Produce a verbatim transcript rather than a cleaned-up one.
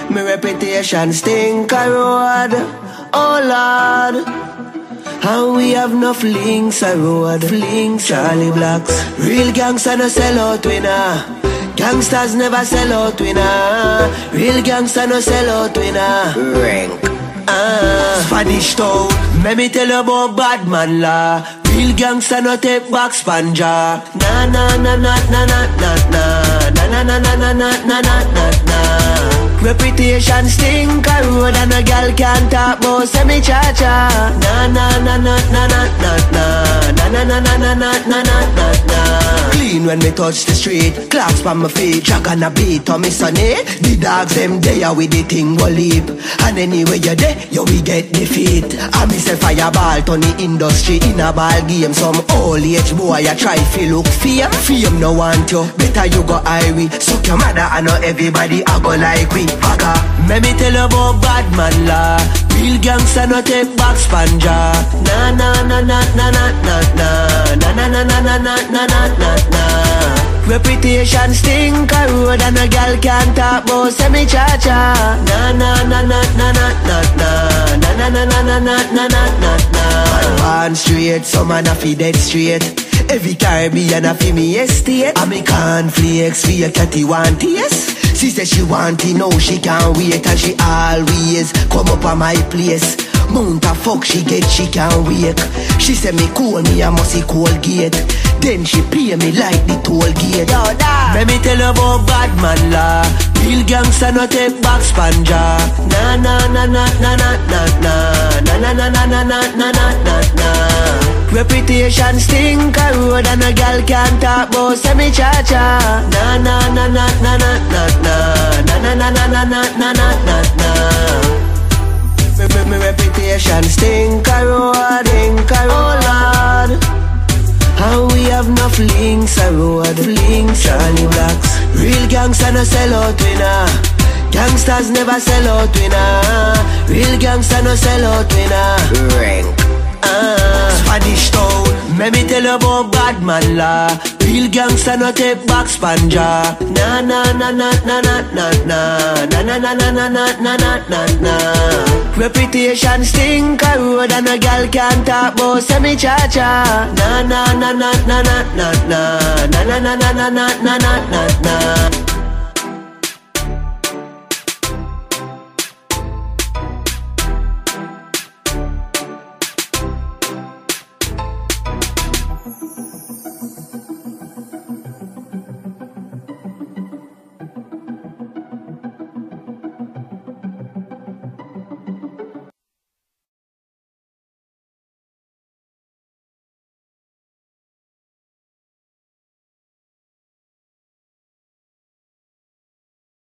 My reputation stink a road, oh Lord. And we have no flings a road, flings Charlie Blacks. Real gangsta no sell out winner. Gangsters never sell out winner. Real gangsta no sell out winner. Rank. Ah, Spanish town. Let me tell you about bad man law. Real gangsta no take back spanja. Na na na na na na na na na na na na na na na na na. Reputation stink a road and a girl can't talk about semi cha cha. Na na na na na na na na na na na na na na na na na. Clean when me touch the street, clocks on my feet, track on a beat on me sonny. The dogs them there with the thing will leap. And anyway you there, you will get defeat. I me say fireball to the industry in a ball game. Some old age boy I try fi look fame. Fame no want you, better you go highway. Suck your mother and not everybody I go like we. Baga. Let me tell you about bad man law. Real gangsta no take back spanja. Na na na na na na na na na na na na na na na na na. Reputation stink a road and a girl can't talk about semi cha cha. Na na na na na na na na na na na na na na na na na. Born straight, some man a fi dead straight. Every Caribbean a fi me estate. And me cornflakes fi a catty want taste. She said she want it, now she can't wait. And she always come up on my place. Mount a fuck she get, she can't wake. She said me cool, me a musty cool gate. Then she pay me like the toll gate. Yo, da. Let me tell you about bad man law. Real gangsta no take back spanja. Na na na na na na na na na na na na na na na na na. Reputation stink a road and a girl can't talk about semi cha cha. Na na na na na na na na na na na na na na na na na. My reputation stink a road, stink a road, oh Lord. And we have no flings a road, flings Charlie Blacks. Real gangsta no sell out winner. Gangsters never sell out winner. Real gangsta no sell out winner. Rank. Ah, Spanish town. Let me tell you about bad man law. Real gangsta no take back spanja. Na na na na na na na na na na na na na na na na na. Reputation stink a road and a girl can't talk about semi cha cha. Na na na na na na na na na na na na na na na na.